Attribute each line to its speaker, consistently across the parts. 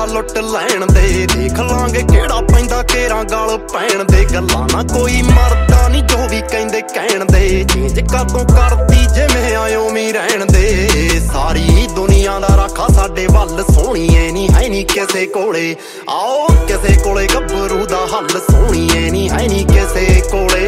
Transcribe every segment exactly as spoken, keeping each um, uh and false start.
Speaker 1: लुट लैण दे देख लांगे केड़ा पैंदा केरा गल पैण दे गल्लां ना कोई मरदा नहीं जो भी कहंदे कहण दे चेंज कदों करदी जिवें आयो मी रहण दे सारी दुनिया दा राखा साडे वल सोहणीए नी है नी किसे कोले आओ किसे कोले गभरू दा हल सोहणीए नी है नी किसे कोले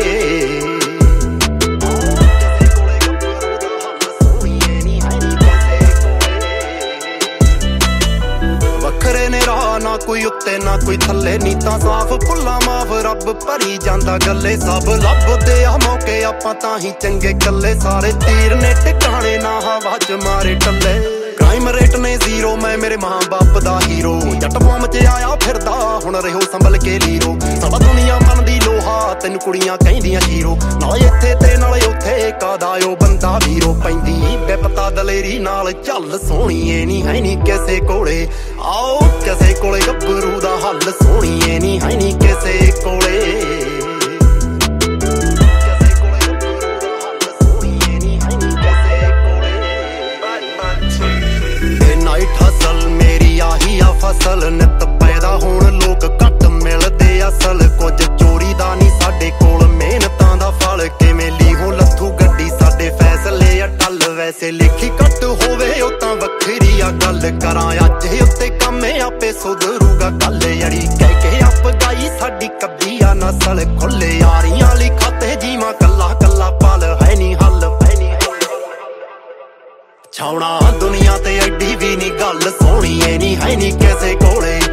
Speaker 1: ना कोई उत्ते ना कोई थल्ले नीतां साफ भुल्ला माफ रब भरी जांदा गल्ले सब लभदे आ मौके आपां तां ही चंगे कल्ले सारे तीर ने टिकाणे ना हवा च मारे टल्ले क्राइम रेट ने जीरो मैं मेरे मां बाप दा हीरो जट फॉर्म च आया फिरदा हुण रहो संभल के लीरो सारा दुनिया मनदी लोहा तैनूं कुड़ियां कहंदियां हीरो नाले इत्थे ते नाले उत्थे कादायो बंदा वीरो पैंदी बेपता दलेरी नाल चल सोहणीए नी है नी किसे कोले आओ किसे कोले गभरू दा हल सोहणीए नी है नी किसे कोले फसल नित पैदा होण लोक घट मिलदे असल कुछ चोरी दा नी साडे कोल मेहनतां दा फल किवें लीहों लथू गड्डी साडे फैसले अटल वैसे लिखी घट होवे ओ तां वखरी आ गल करां अज उत्ते कम्मे आपे सुधरूगा कल अड़ी कह के अप गाई साडी कद्दी आ नसल खुले यारियां ली खाते जीवां कल्ला कल्ला पल है नी हल छाउणा दुनिया ते एडी भी नी गल सोहणीए नी है नी किसे कोले